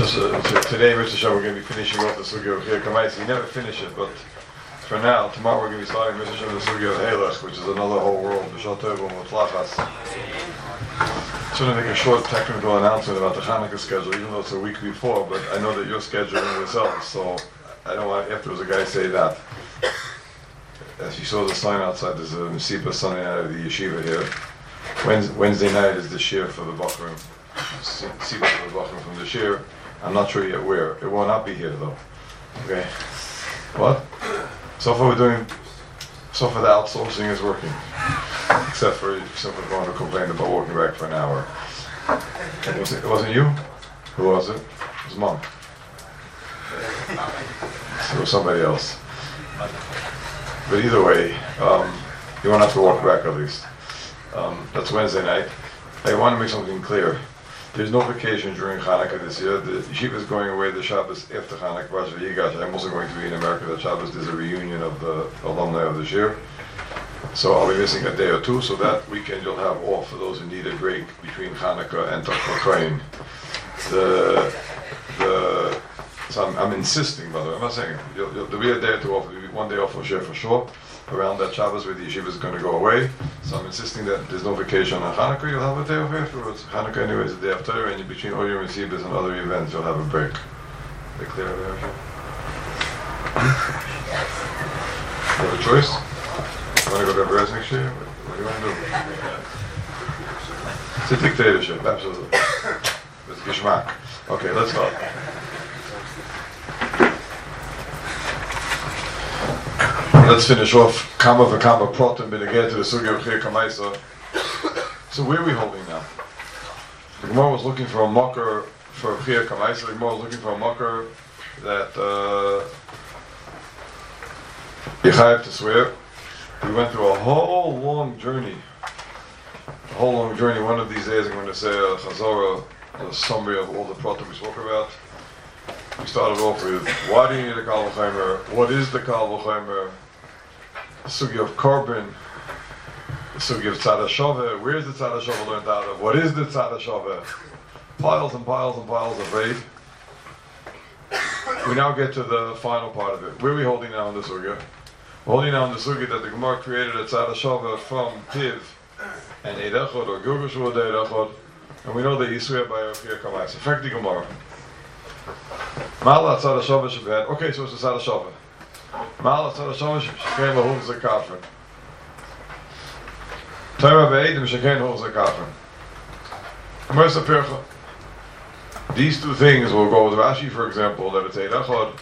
Today, Mr. Shah, we're going to be finishing off the Sugya of Chiyah Kamaisa. We never finish it, but for now, tomorrow we're going to be starting Mr. Shah, the Sugya of Halach, which is another whole world. I just want to make a short technical announcement about the Hanukkah schedule, even though it's a week before, but I know that you're scheduling yourselves, so I don't want afterwards a guy say that. As you saw the sign outside, there's a Mesipa Sunday night of the yeshiva here. Wednesday night is the shir for the Bachrim. Mesipa for the Bachrim from the shir. I'm not sure yet where. It will not be here though. Okay. What? So far the outsourcing is working. Except for someone going to complain about walking back for an hour. It wasn't you? Who was it? It was Mom. So it was somebody else. But either way, you won't have to walk back at least. That's Wednesday night. I want to make something clear. There's no vacation during Hanukkah this year. The yeshiva is going away the Shabbos after Hanukkah. I'm also going to be in America that Shabbos. There's a reunion of the alumni of this year. So I'll be missing a day or two, so that weekend you'll have off for those who need a break between Hanukkah and Tachmachayin. So I'm insisting, by the way, I'm not saying there'll be a day or two off, there'll be one day off for sure, around that Shabbos where the yeshiva is going to go away. So I'm insisting that there's no vacation on Hanukkah, you'll have a day off afterwards. Hanukkah anyway is the day after, and between all your Mesibas and other events, you'll have a break. Is that clear over here? You have a choice? You want to go to Beres next year? What do you want to do? It's a dictatorship, absolutely. It's Gishmak. Okay, let's start. Let's finish off Kama v'Kama Protim B'negeh to the Sugya of Chiyah Kamaisa. So where are we holding now? The Gemara was looking for a mocker for Chiyah Kamaisa. The Gemara was looking for a mocker that Yechayev to swear. We went through a whole long journey. One of these days I'm going to say a Chazorah, a summary of all the Protim we spoke about. We started off with, why do you need a Kal V'chomer? What is the Kal V'chomer? The Sugya of Korban, the Sugya of Tzad HaShoveh. Where is the Tzad HaShoveh learned out of? What is the Tzad HaShoveh? Piles and piles and piles of raid. We now get to the final part of it. Where are we holding now in the Sugya? We're holding now in the Sugya that the Gemara created a Tzad HaShoveh from Tiv and Eid Echad or Gilgush or Eid Echad, and we know that Yisrael by Chiyah Kamaisa. Effect the Gemara. Ma'ala Tzad HaShoveh Shabbat. Okay, so it's the Tzad HaShoveh. Ma'ala Tzad HaShoveh Shekein L'Huv Zekafren. Torah Be'edim Shekein L'Huv Zekafren. Mersa Pircha. These two things will go with Rashi, for example, that it's Eid Echad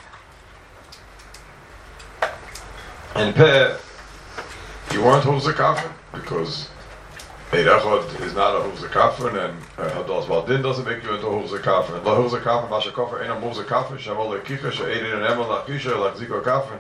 and Peh. You weren't Huv Zekafren because Eid Echad is not a Huv Zekafren, and Hadas Baldin doesn't make you into Huv Zekafren. La Huv Zekafren, Masha Kofar, Einam Huv Zekafren, Shamal Lekicha, She'edin and Emel, Lachisha, Lachziko Kafren.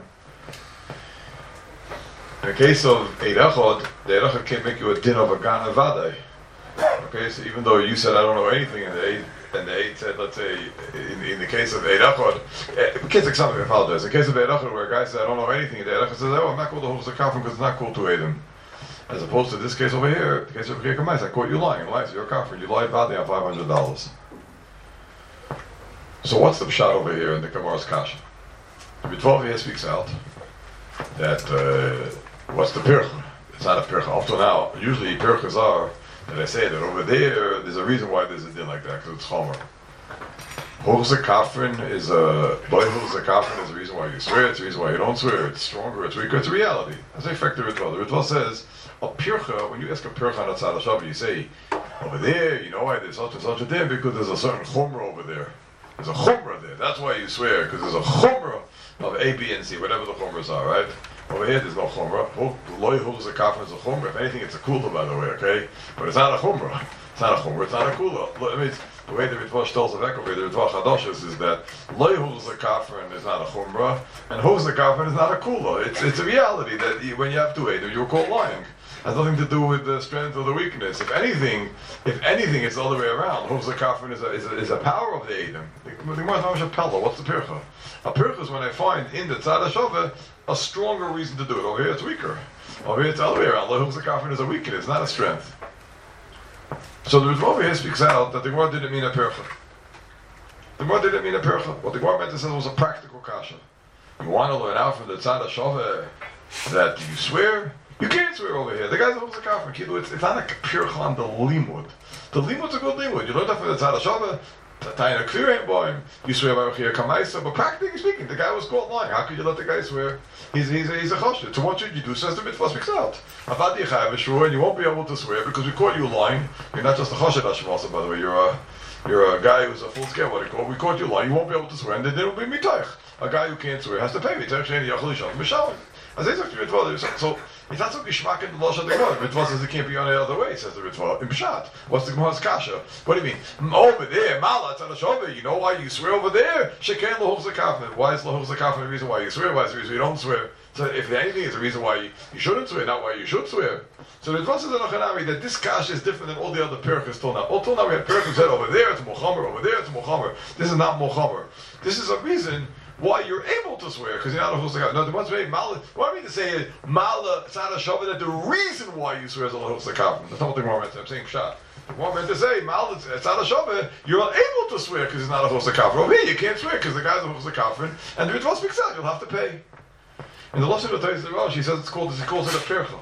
In the case of Eid Echad, the Eid Echad can't make you a din of a Gan Avadai. Okay, so even though you said I don't know anything, and the Eid said, let's say, in the case of Eid Echad, we can't take something, I apologize. In the case of Eid Echad, where a guy said I don't know anything, and the Eid Echad says, oh, I'm not called to Huv Zekafren because it's not cool to Eidim. As opposed to this case over here, the case of Chiyah Kamaisa, I caught you lying. Why? So you're a kafir. You lied badly on $500. So what's the pshat over here in the Gemara's Kasha? The Ritva here speaks out that what's the pircha? It's not a pircha. Up to now, usually pirchas are that I say that over there's a reason why there's a din like that because it's chomer. Hurza kafrin is a reason why you swear. It's a reason why you don't swear. It's stronger. It's weaker. It's a reality. That's the effect of the Ritva. The Ritva says. A pircha, when you ask a pircha on a Tzad HaShoveh, you say, over there, you know why there's such and such a din? Because there's a certain chumrah over there. There's a chumrah there. That's why you swear, because there's a chumrah of A, B, and C, whatever the chumras are, right? Over here, there's no chumrah. Loi hul zakafan is a chumrah. If anything, it's a kula, by the way, okay? But it's not a chumrah. It's not a chumrah. It's not a kula. I mean, the way the Ritva tells the Vekov, the Ritva Chadashis is that Loi hul zakafan is not a chumrah, and hul zakafan is not a kula. It's a reality that when you have two Eidim, you're caught lying. It has nothing to do with the strength or the weakness. If anything, it's the other way around. Huv Zakafrin is a power of the Eidim. The Gemara is not a pella. What's the pircha? A pircha is when I find in the Tzad HaShoveh a stronger reason to do it. Over here it's weaker. Over here it's the other way around. Huv Zakafrin is a weakness, not a strength. So the Ritva here speaks out that the Gemara didn't mean a pircha. The Gemara didn't mean a pircha. What the Gemara meant to say was a practical kasha. You want to learn out from the tzad hashava that you swear? You can't swear over here. The guy's a kafir. It's not a pircha on the limud. The limud's a good limud. You learn that from the tzad hashava. You swear by Ochia Kamaisa, but practically speaking, the guy was caught lying. How could you let the guy swear? He's a choshed. So what should you do? Says the mitzvah speaks out. Avad Yechav Shur, and you won't be able to swear because we caught you lying. You're not just a choshed Hashemasa, by the way. You're a guy who's a full scale. What do you call? We caught you lying. You won't be able to swear, and then there will be mitaych. A guy who can't swear has to pay mitaych. Sheni Yachol Yishal Mishalim. As they say, so it's not so gishmak in the Lashon the Gemara. The Ritva says it can't be on any other way, says the Ritva. In Pshat. What's the Gemara's kasha? What do you mean? Over there, Mala, Tzadashova, you know why you swear over there? Sheken Lahuch Zakafin. Why is Lahuch Zakafin the reason why you swear? Why is the reason you don't swear? So if anything is the reason why you shouldn't swear, not why you should swear. So the Ritva says in Achanami that this kasha is different than all the other Perchas till now. Till now we had Perchas said over there it's Mochamer, over there it's Mochamer. This is not Mochamer. This is a reason why you're able to swear, because you're not a Husakaf. No, the ones made Mala. What I mean to say is Mala Tzad Hashava, that the reason why you swear is a Husakaf. That's not what the Gemara meant to say. I'm saying Pshat. The Gemara meant to say Mala Tzad Hashava, you're able to swear because it's not a Husakaf. Over here, you can't swear because the guy's a Husakaf, and the Ritva speaks out. You'll have to pay. In the Lashon of Taiz Rosh, he says he calls it a Percha,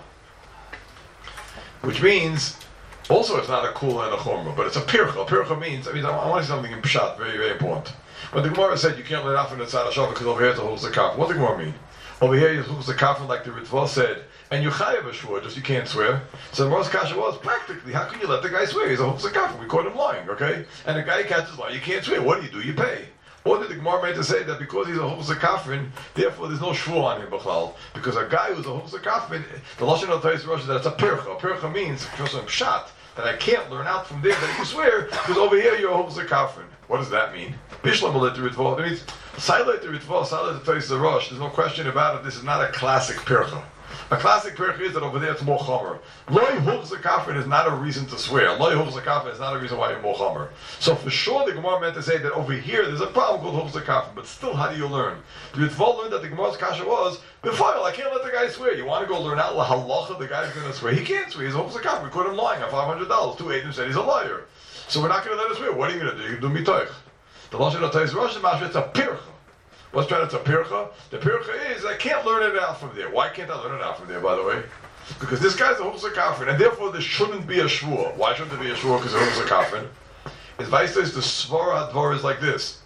which means also it's not a Kula and a Chorma, but it's a Percha. A Percha means, I want to say something in Pshat, very, very important. But the Gemara said you can't let off in the tzad hashava because over here it's a holds the kaf. What does the Gemara mean? Over here you holds the kaf like the Ritva said, and you chayav a shvur, just you can't swear. So the Gemara's kasha was practically, how can you let the guy swear? He's a holds the kaf. We caught him lying, okay? And the guy catches lying, you can't swear. What do? You pay. Or did the Gemara meant to say that because he's a holds the kafrin, therefore there's no shvur on him b'chlal? Because a guy who's a holds the kafrin, the lashon of Taiz Rosh is that it's a pircha. A pircha means pshat that I can't learn out from there that you swear because over here you're a holds the kafrin. What does that mean? Bishlam will let the Ritva. It means silent the Ritva, silent the Taiz Rosh. There's no question about it. This is not a classic pircha. A classic percha is that over there it's more chomer. Loi huvz zakafin is not a reason to swear. Loi huvz zakafin is not a reason why you're more chomer. So for sure the Gemara meant to say that over here there's a problem called huvz zakafin, but still how do you learn? The Ritva learned that the Gemara's kasha was, Befile, I can't let the guy swear. You want to go learn out la halacha, the guy's going to swear. He can't swear. He's a huvz zakafin. We caught him lying on $500. Two agents said he's a liar. So we're not going to let him swear. What are you going to do? You're going to do mitoich. The Lashon of Taiz Rosh is it's a pircha. What's trying to pircha? The pircha is I can't learn it out from there. Why can't I learn it out from there, by the way? Because this guy's a Hufsa Kafrin, and therefore there shouldn't be a Shvur. Why shouldn't there be a Shvur? Because it's a Hufsa Kafrin. His vice says the Svara Dvar is like this.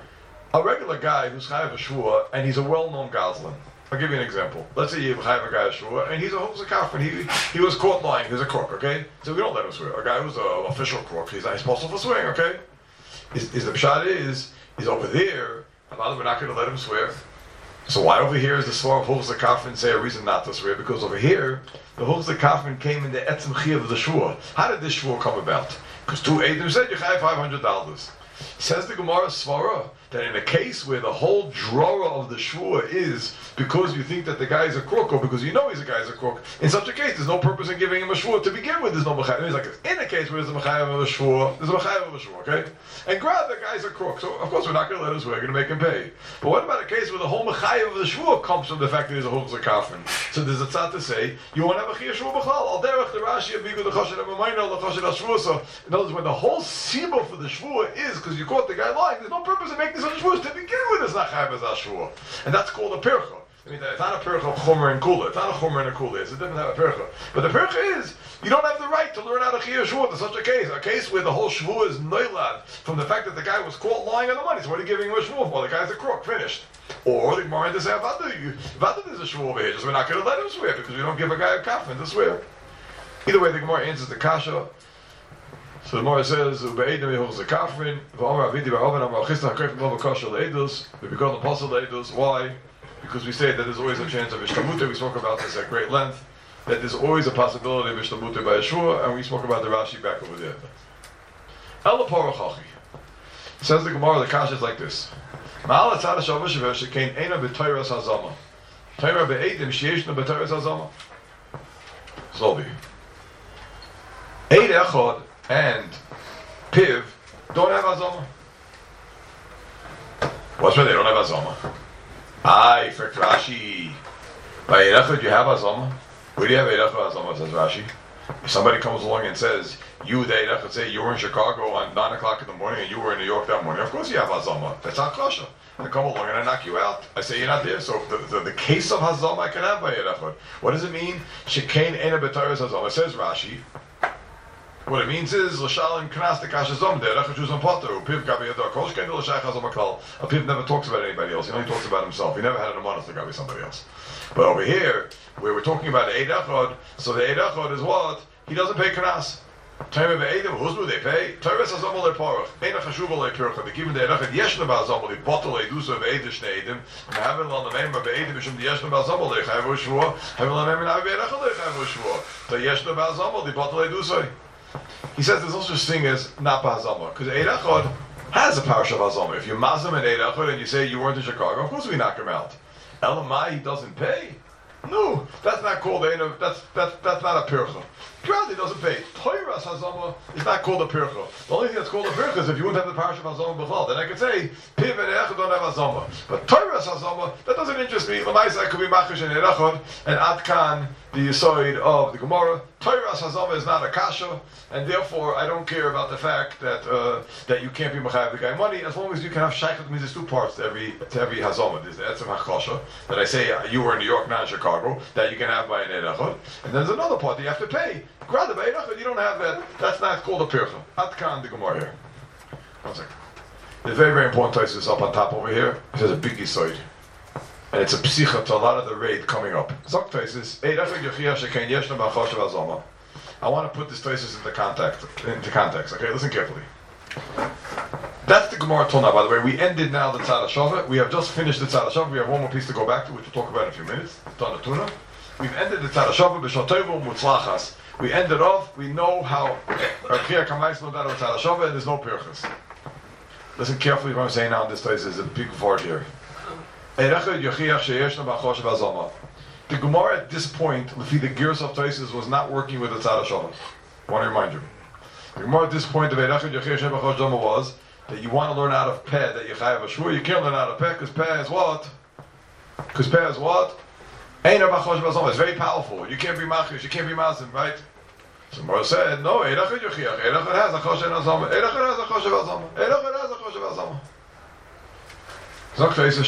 A regular guy who's Chayav a Shvur, and he's a well-known Goslin. I'll give you an example. Let's say you have a guy a Shvur, and he's a Hufsa Kafrin. He was caught lying. He was a crook, okay? So we don't let him swear. A guy who's an official crook, he's not responsible for swearing, okay? Is the pshat is over there, we're not going to let him swear. So why over here is the Svar of Hufsa Kafrin say a reason not to swear? Because over here, the Hufsa Kafrin came in the Etzem Chiyav of the Shvur. How did this Shvur come about? Because two Eidim said, you have $500. Says the Gemara Svara that in a case where the whole drawer of the shvur is because you think that the guy is a crook or because you know he's a guy is a crook, in such a case there's no purpose in giving him a shvur to begin with. There's no mechayev. It's like in a case where there's a mechayev of a shvur, there's a mechayev of a shvur, okay? And grab the guy's a crook, so of course we're not going to let him swear. We're going to make him pay. But what about a case where the whole mechayev of the shvur comes from the fact that he's a hufza kafrin? So there's a tzad to say you won't have a chiyah shvur b'chlal. Al derech the Rashi abigu the chashed amamayna the chashed ashvur. So in other words, when the whole siba for the shvur is because you caught the guy lying, there's no purpose in making such shvurs to begin with. It's not chayav as a shvur, and that's called a pircha. I mean, it's not a percha of chomer and kula. It's not a chomer and a kula. It's a different type of percha. But the percha is, you don't have the right to learn how to chiyah shvur in such a case where the whole shvur is noilad from the fact that the guy was caught lying on the money. So what are you giving him a shvur for? The guy's a crook. Finished. Or the Gemara to say, Vada there's a shvur over here. Just we're not going to let him swear because we don't give a guy a kafan to swear. Either way, the Gemara answers the kasha. So the Gemara says, "Ube'edim yeholz the kafrin, v'amar avidi ba'oven amar chisna hakrefim lo v'kasha le'edus." We become the apostle le'edus. Why? Because we say that there's always a chance of ishtamute. We spoke about this at great length. That there's always a possibility of ishtamute by Yeshua, and we spoke about the Rashi back over there. El parachachi says the Gemara. The kasha is like this: Ma'al atzad hashavah shever shekein eina b'toyras hazama. Toyra be'edim sheyeshna b'toyras hazama. Slowly. Eid echad and Piv don't have Azama. What's when they don't have Azama? For Rashi. By Erechad you have Azama. Where do you have Erechad Azama, says Rashi? If somebody comes along and says, You, let's say you were in Chicago on 9 o'clock in the morning and you were in New York that morning. Of course you have Hazama. That's not kasha. I come along and I knock you out. I say you're not there. So the case of Hazama I can have by Eid. What does it mean? Shekain ena b'Torah's Hazama. It says Rashi. What it means is l'shalim knas tekash hazom derech hashuzam potter upiv gabi yador kol shkein l'shayach hazom klal. A piv never talks about anybody else. He only talks about himself. He never had an amonis to gabi somebody else. But over here, where we're talking about Eid Echad, so the Eid Echad is what? He doesn't pay knas. Time of Eidim, who's do they pay? Torah's hazom le parach. Eina chashuv le pircha. They give him the Eid Echad yeshna ba'azom le bottle le dusa ve'edim shnei edim. Mehavin lo nameim ba'edim mishum the yeshna ba'azom le chayv u'shvua. Havin lo nameim navi Eid Echad le chayv u'shvua. The yeshna ba'azom le bottle le dusa. He says there's no such thing as not ba'azama, because Eid Echad has a parasha of hazama. If you mazam in Eid Echad and you say you weren't in Chicago, of course we knock him out. Elamai, he doesn't pay. No, that's not called that's not a pircha. Granted, he doesn't pay. Toiras hazama is not called a pircha. The only thing that's called a pircha is if you wouldn't have the parasha of hazama b'chal, then I could say piv and echad don't have hazama. But toiras hazama, that doesn't interest me. Lamaisa could be machish in echad and adkan the yisoid of the Gemara. Toiras hazama is not a kasha, and therefore I don't care about the fact that that you can't be mechayev the guy money as long as you can have shaykhat. Means there's two parts to every hazama. There's the etzem hakasha that I say you were in New York, not in Chicago, that you can have by an Eid Echad, and there's another part that you have to pay. Grada by Eid Echad, you don't have that. That's not called a pircha. Atkan the Gemara here. 1 second. There's very, very important places up on top over here. It has a big yisoid. And it's a psicha to a lot of the raid coming up. Zok faces, I want to put this thesis into context. Okay, listen carefully. That's the Gemara Tona, by the way. We ended now the Tzad HaShavah. We have just finished the Tzad HaShavah. We have one more piece to go back to, which we'll talk about in a few minutes. Tana Tuna. We've ended the Tzad HaShavah b'shotovu mutzlachas. We ended off. We know how Kriya Kamais know that of Tzad HaShavah, and there's no pirchas. Listen carefully what I'm saying now in this place. There's a big word here. The Gemara at this point, the Gears of Taisis, was not working with the Tzad HaShavah. I want to remind you. The Gemara at this point of was that you want to learn out of Peh, that you chayav a shvur. You can't learn out of Peh, because Peh is what? Because Peh is what? It's very powerful. You can't be machish, you can't be mazim, right? So Gemara said, no, Eid Echad Yochiach. Eid Echad has a choshen hazama. Eid Echad has a choshen hazama. Eid Echad has a choshen hazama. So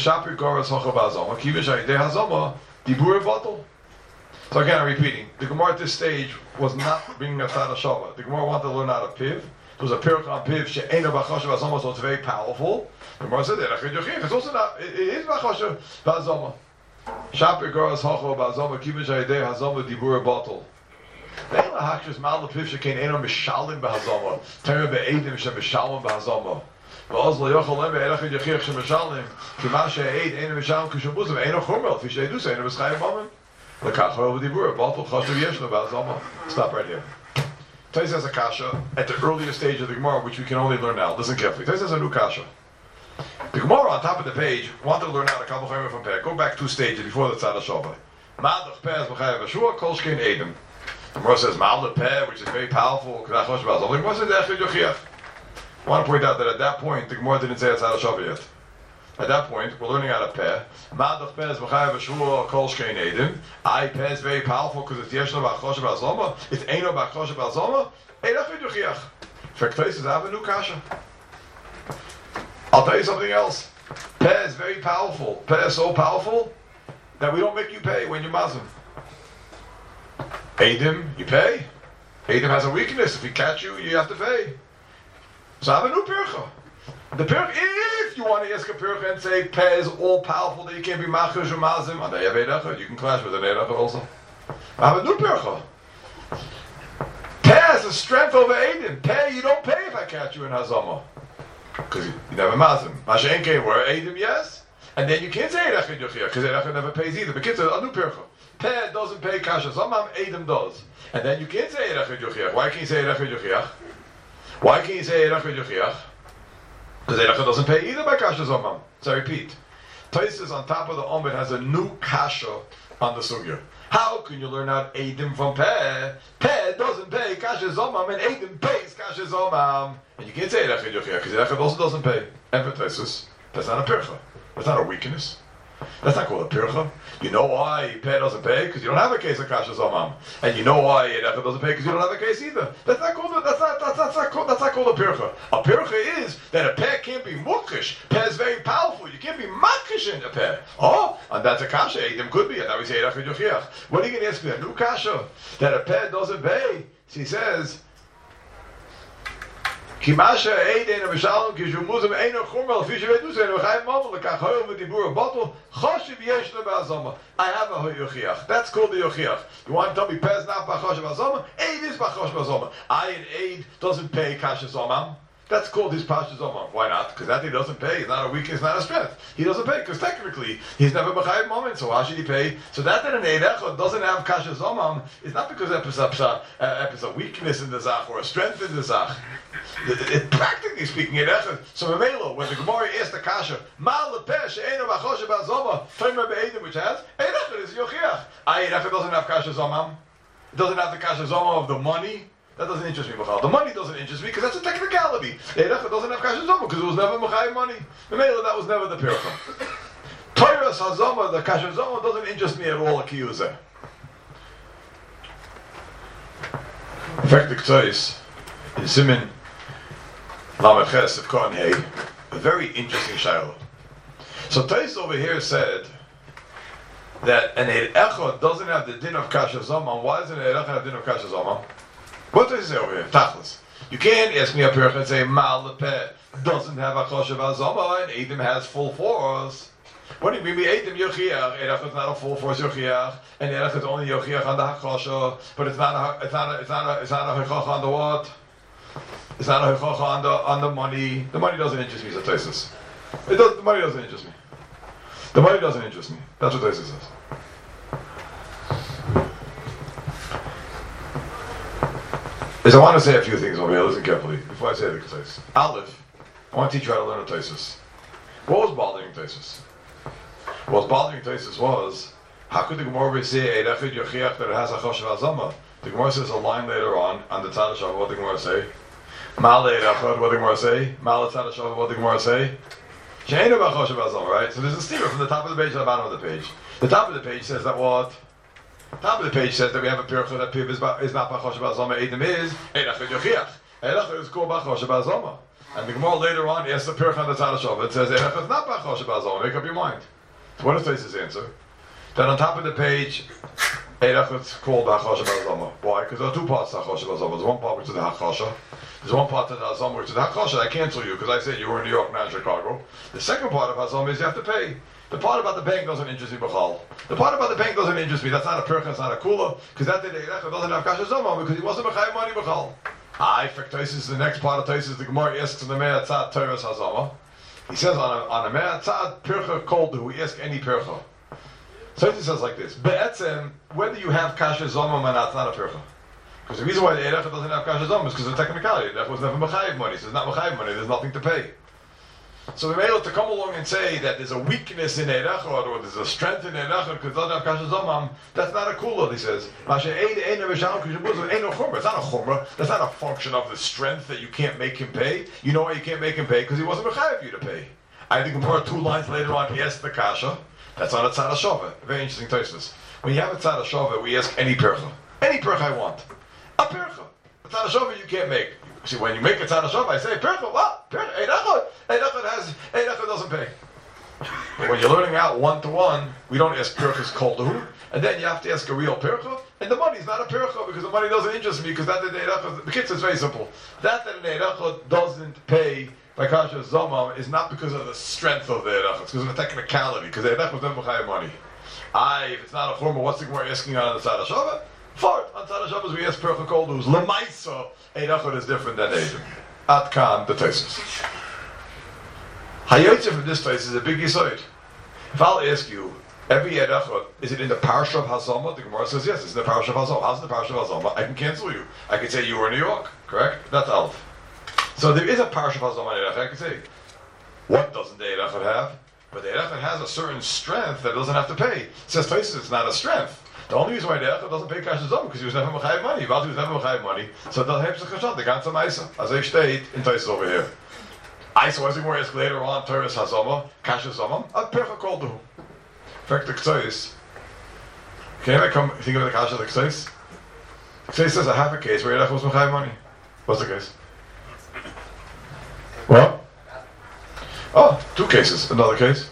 again, I'm repeating. The Gemara at this stage was not bringing a Tzad HaShavah. The Gemara wanted to learn out of Piv. It was a pirch on Piv she'ena b'choshev hazama, so it's very powerful. The Gemara said, it's also not. It is b'choshev hazama. Shapir goras hocho b'hazama kiven she'idei hazama dibur bottle. Ve'ela hakshus mal Piv she'kein eno mishalim b'hazama. Terem be'edim she'mishalim b'hazama. ואז לא יכול להם בערך יחיח שמשלם כמה שהעיד אין משלם כשבוזם אינו חומר לפי שהעדוס אינו מסחיים בומן לקח לו בדיבור בוטל חושב יש לו בהזמה. Stop right here. Tais has a kasha at the earlier stage of the Gemara, which we can only learn now. Listen carefully. Tais has a new kasha. The Gemara on top of the page wanted to learn out a couple of from Peh. Go back 2 stages before the Tzad HaShavah. Ma'adach Peh is b'chayev Ashua, kol shkein Edom. The Gemara says Ma'adach Peh, which is very powerful. The Gemara says Echid Yochiach. I want to point out that at that point, the Gemara didn't say it's Tzad HaShavah yet. At that point, we're learning out of Peh. Ma'adach Peh is b'chayev Ashua, kol shkein Edom. Peh is very powerful because it's Yeshno b'choshev hazoma. It's Eino b'choshev hazoma. Echid Yochiach. For Tais I have a new kasha. I'll tell you something else. Peh is very powerful. Peh is so powerful that we don't make you pay when you're mazim. Edim, you pay. Edim has a weakness. If he catch you, you have to pay. So I have a new pircha. The pircha, if you want to ask a pircha and say Peh is all powerful that you can't be machush or mazim, and you have you can clash with an Eid Echad also. I have a new pircha. Peh has a strength over Edim. Peh, you don't pay if I catch you in hazama. Because you never mazim. Mashenke, where Edim, yes. And then you can't say Eid Echad Yochiach, because Eid Echad never pays either. But kids, a new pircha. Peh doesn't pay kasha. Zamam Edim does. And then you can't say Eid Echad Yochiach. Why can't you say Eid Echad Yochiach? Why can't you say Eid Echad Yochiach? Because Eid Echad doesn't pay either by kasha zamam. So I repeat. Taisus on top of the Omid has a new kasha on the sugya. How can you learn out Edim from Peh? Peh doesn't pay kasha zamam, and Edim pays kasha zamam. And you can't say Eid Echad Yochiach, because Eid Echad also doesn't pay. Emphasis. That's not a pircha. That's not a weakness. That's not called a pircha. You know why peh doesn't pay? Because you don't have a case of kasha zomam. And you know why erecha doesn't pay? Because you don't have a case either. That's not called a pircha. A pircha is that a peh can't be mukhish. Peh is very powerful. You can't be makish in a peh. Oh, and that's a kasha. Eidim could be. And now we say erecha yochiach. What are you going to ask me? A new kasha that a peh doesn't pay. He says, Kimasha Eidin of Shalom Kishumuzim Eino Chumel Fisher Edusen V'Chaim Mamal L'Kachol V'Dibur Bottle Choshev Yeshna B'Azoma. I have a Yochiach. That's called the Yochiach. You want to tell me Pez not B'Choshev B'Azoma? Eid is B'Choshev B'Azoma. Ayin Eid doesn't pay Kasha Zomam. That's called his Pasha Zomam. Why not? Because that he doesn't pay. It's not a weakness, not a strength. He doesn't pay because technically he's never B'Chaim moment. So why should he pay? So that an Eidecha doesn't have Kasha Zomam is not because it's a weakness in the Zach or a strength in the Zach. Practically speaking, so Mamelo, when the Gemara asked the Kasha, Mal Lepesh, Eino B'Choshev B'Azoma, Tomer Be'edim, which has, Eidecha is Yochiach. Eidecha doesn't have Kasha Zomam. It doesn't have the Kasha Zomam of the money. That doesn't interest me, B'chal. The money doesn't interest me because that's a technicality. Eidecha doesn't have Kasha Zomam because it was never Mechayim money. Mamelo, that was never the Pircha. Toiras Hazoma, the Kasha Zomam doesn't interest me at all, Akiyuzeh. Effective Ktsois, in Simin, Lamed Ches of Kohen Hay, a very interesting shiloh. So Tais over here said that an Eid Echad doesn't have the din of Kasha Zomam. Why doesn't an Eid Echad have the din of Kasha Zomam? What does he say over here? Tachlis. You can't ask me up here and say Mal Lepeh doesn't have a Kasha Zomam and Eidim has full force. What do you mean? Eidim Yochiach. Eid Echad is not a full force Yochiach, and Eid Echad is only Yochiach on the Hakasha, but it's not a Hechach on the what? It's not a hechach on the money. The money doesn't interest me, says Taisus. The money doesn't interest me. The money doesn't interest me. That's what Taisus says. Is I want to say a few things over here. Listen carefully before I say the Taisus. Aleph, I want to teach you how to learn a Taisus. What was bothering Taisus? What was bothering Taisus was, how could the Gemara say Eid Echad Yochiach that it has a Choshev Azama? The Gemara says a line later on the Tzad Hashav. What the Gemara say? Mal Eid Echad. What the Gemara say? Mal Tzad Hashav. What the Gemara say? She'einu b'Choshev Azama. Right. So there's a steamer from the top of the page to the bottom of the page. The top of the page says that what? The top of the page says that we have a pircha that Piv is not b'Choshev Azama. Eidim is Eid Echad Yochiach. Eid Echad is called b'Choshev Azama. And the Gemara later on asks the pircha on the Tzad Hashav. It says Eid Echad is not b'Choshev Azama. Make up your mind. So what is Taisus' answer? Then on top of the page, Eid Echad is called Hachasha B'Azama. Why? Because there are two parts to Hachasha B'Azama. There's one part which is the Hachasha. There's one part to the Hazama which is the Hachasha. I cancel you because I said you were in New York, not in Chicago. The second part of Hazama is you have to pay. The part about the bank doesn't interest me, B'chal. The part about the bank doesn't interest me. That's not a percha, it's not a kula, because that day Eid Echad doesn't have Kasha Zama because he wasn't B'chayim money, B'chal. I fact Taisus, the next part of Taisus, the Gemara asks in the Mea Tzad Teres Hazama. He says on a Mea Tzad Percha Kol Do, he asks any Percha. So he says like this: Be'etzem, whether you have kasha zomam or not, it's not a pircha. Because the reason why the Eid Echad doesn't have kasha zomam is because of the technicality. That was never mechayiv money. So it's not mechayiv money. There's nothing to pay. So we're able to come along and say that there's a weakness in Eid Echad or there's a strength in Eid Echad because it doesn't have kasha zomam. That's not a kula. He says, it's not a chumrah. That's not a function of the strength that you can't make him pay. You know why you can't make him pay? Because he wasn't mechayiv you to pay. I think more 2 lines later on he asks the kasha. That's on a Tzad Hashavah. Very interesting Tosfos. When you have a Tzad Hashavah, we ask any percha. Any percha I want. A percha. A Tzad Hashavah you can't make. See, when you make a Tzad Hashavah, I say, percha, what? Percha, Eid Echad doesn't pay. But when you're learning out 1-to-1, we don't ask perchas kol to, and then you have to ask a real percha, and the money's not a percha because the money doesn't interest me because that Eid Echad, the kids is very simple. That Eid Echad doesn't pay by Kasha Zomam is not because of the strength of the Eid Echad, it's because of the technicality, because the Eid Echad was never B'chayim money. If it's not a chumrah, what's the Gemara asking on the Tzad Hashavah? For it, on Tzad Hashavah we ask Percha Kol Du's L'maisa, Eid Echad is different than Eidim. At Kan, the Tosfos. Hayotze from this place is a big yisoid. If I'll ask you, every Eid Echad, is it in the Parsha of Hazama? The Gemara says yes, it's in the Parsha of Hazama. How's the Parsha of Hazama? I can cancel you. I can say you were in New York, correct? That's Aleph. So there is a Parsha of Hazama Eid Echad. I can say, what doesn't the Eid Echad have? But the Eid Echad has a certain strength that it doesn't have to pay. It says Tosfos it's not a strength. The only reason why the Eid Echad doesn't pay Kasha Zomam because he was never Mechayiv money. He was never Mechayiv money. So that helps the Chashat, the ganze Maisa. As I state in Tosfos over here. I so as we were asked later on, Teres Hazama, Kasha Zomam, a Percha Kol Duhu. fact the K'tzais. Can I come think of the Kasha of the K'tzais? The K'tzais says I have a case where Erecha was Mechayiv money. What's the case? What? Oh, two cases. Another case.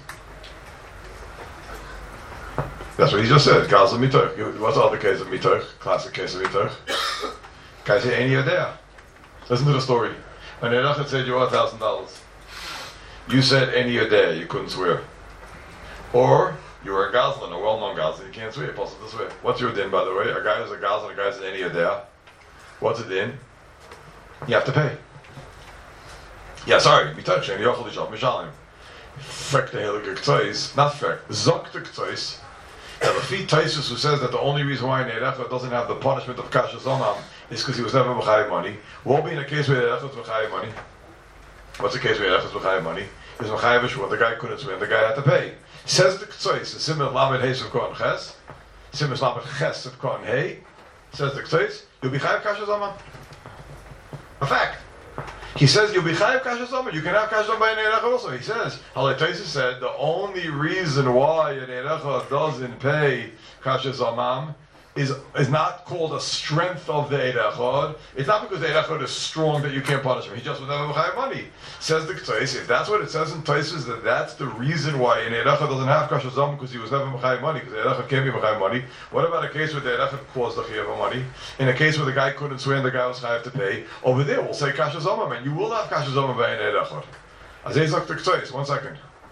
That's what he just said. Gaza Mitoch. What's the other case of Mitoch? Classic case of Mitoch. Guy say, ain't you there? Listen to the story. When Erecha said you owe $1,000, you said, ain't you there? You couldn't swear. Or you were a Gazlan, a well-known Gazlan. You can't swear. Possible to swear. What's your din, by the way? A guy who's a Gazlan, a guy says, ain't you there? What's the din? You have to pay. Yeah, sorry. Mitoch. Shein yochel lishav mishalim. Fek the heilige K'tzais. Not fek. Zok the K'tzais. Now, the Fi Taisus, who says that the only reason why Erecha doesn't have the punishment of Kasha Zomam is because he was never Mechayiv money. Won't be in a case where Erecha was Mechayiv money. What's the case where Erecha was Mechayiv money? He was Mechayiv Shua, the guy couldn't swim, the guy had to pay. Says the K'tzais, Simon Lamed Heis of Kohen Ches, Simon Lamed Ches of Kohen Hei, says the K'tzais, you'll be Chayiv Kasha Zomam. A fact. He says you'll be chayiv kasha zomam. You can have kasha zomam by an erecha also. He says, Halei said the only reason why an erecha doesn't pay kasha zomam is not called a strength of the erechad. It's not because the erechad is strong that you can't punish him. He just was never chayiv money. Says the K'tzais, if that's what it says in Taisus, that that's the reason why an erecha doesn't have kasha zomam because he was never chayiv money, because the erecha can't be chayiv money. What about a case where the erechad caused the chayiv money? In a case where the guy couldn't swear and the guy was chayiv to pay, over there we'll say kasha zomam, and you will have kasha zomam by an erechad. Azezak the K'tzais, 1 second.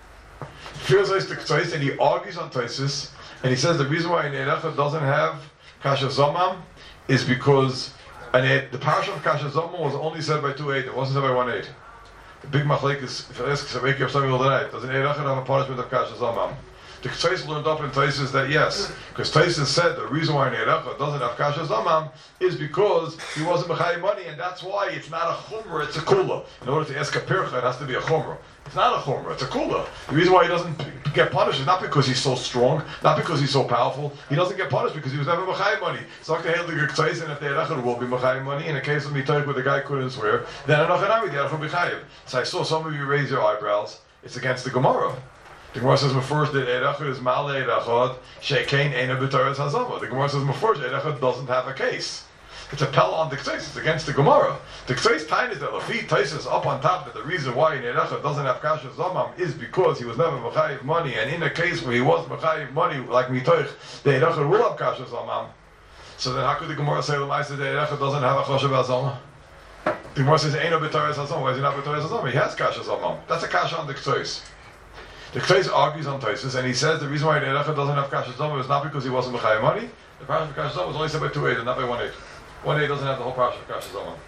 Feels like the K'tzais, and he argues on Taisus, and he says the reason why an erecha doesn't have Kasha Zomam is because the parasha of Kasha Zomam was only said by 2 8. It wasn't said by 1 8. The big machlek is, if I ask Sabeki of something all the night, does an Eirach have a punishment of Kasha Zomam? The K'tzais learned up in Taisus that yes, because Taisus said the reason why an Eirach doesn't have Kasha Zomam is because he wasn't Mechayiv money, and that's why it's not a chumrah, it's a kula. In order to ask a pircha, it has to be a chumrah. It's not a chumrah, it's a kula. The reason why he doesn't get punished is not because he's so strong, not because he's so powerful. He doesn't get punished because he was never Mechayiv money. So the K'tzais, and if the Eirach will be Mechayiv money, in a case of Mitoch where the guy couldn't swear, then Anochanami, the Eirach will be Chayiv. So I saw some of you raise your eyebrows. It's against the Gemara. The Gemara says, first that Eirach is Male Eirachot, Shekein Eina B'Toras Hazama. The Gemara says, first Eirach doesn't have a case. It's a pella on the K'tzais. It's against the Gemara. The K'tzais time is that Lafi Taisus up on top that the reason why an Erecha doesn't have Kasha Zomam is because he was never Mechayiv money, and in a case where he was Mechayiv money, like Mitoch, the Erecha will have Kasha Zomam. So then how could the Gemara say that the Erecha doesn't have a Kasha Zomam? The Gemara says, Eino B'Toras Hazama. Why is he not B'Toras Hazama? He has Kasha Zomam. That's a Kasha on the K'tzais. The K'tzais argues on Taisus, and he says the reason why the Erecha doesn't have Kasha Zomam is not because he wasn't Mechayiv money. The parasha of Kasha Zomam was only said by 2 8 and not by 1 8. 1 8 doesn't have the whole parasha of Kasha Zomam.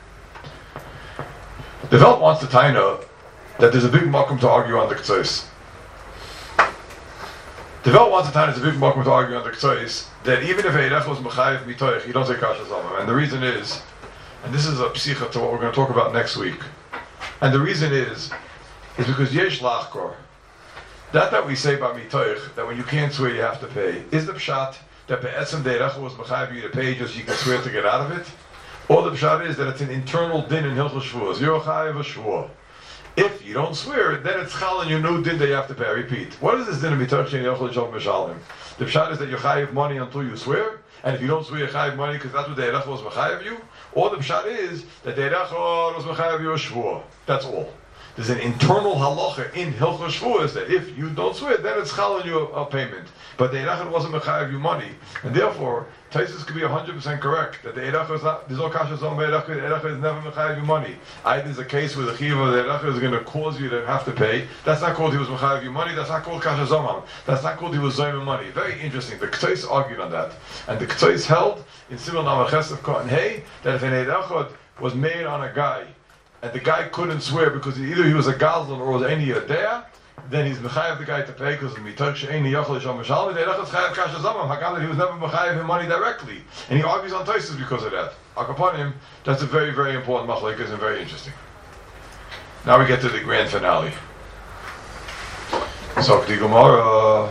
The Welt wants to tie up that there's a big makom to argue on the K'tzais. The Welt wants to tie there's a big makom to argue on the K'tzais that even if Eirach was Mechayiv Mitoich, you don't say Kasha Zomam. And the reason is, and this is a psicha to what we're going to talk about next week, and the reason is because Yesh Lachkor, that we say about Mitoich, that when you can't swear you have to pay, is the pshat that Be'etzem the Eirach was Mechayiv you to pay just so you can swear to get out of it? Or the pshat is that it's an internal din in Hilchos Shvuos. You're chayiv a shvua. If you don't swear, then it's chal and your new din that you have to pay. I repeat. What is this din of Mitoch and Yochel Shalom Mishalim? The pshat is that you're chayiv money until you swear, and if you don't swear, you're chayiv money because that's what the Eirach was Mechayiv you. Or the pshat is that the Eirach was Mechayiv you a shvua. That's all. There's an internal halacha in Hilchos Shvuos that if you don't swear, then it's chal on you a payment. But the Eirach wasn't mechayiv you money, and therefore Taisus could be 100% correct that the Eirach is not. There's no kasha zon by Eirach. The Eirach is never mechayiv you money. Either there's a case where the chiyuv of the Eirach is going to cause you to have to pay. That's not called he was mechayiv you money. That's not called kasha zomam. That's not called he was zoyim money. Very interesting. The K'tzais argued on that, and the K'tzais held in Simon Namaches of Kohen Hey that if an Eirach was made on a guy, and the guy couldn't swear because either he was a gazlan or was any there, then he's mechayev the guy to pay because mitoch she'eni yochel yisham mishalmi. The Eirach is chayev kasha zomam. Hakam that he was never mechayev him money directly, and he argues on Taisus because of that. Upon him, that's a very, very important machlekes and very interesting. Now we get to the grand finale. So the Gemara.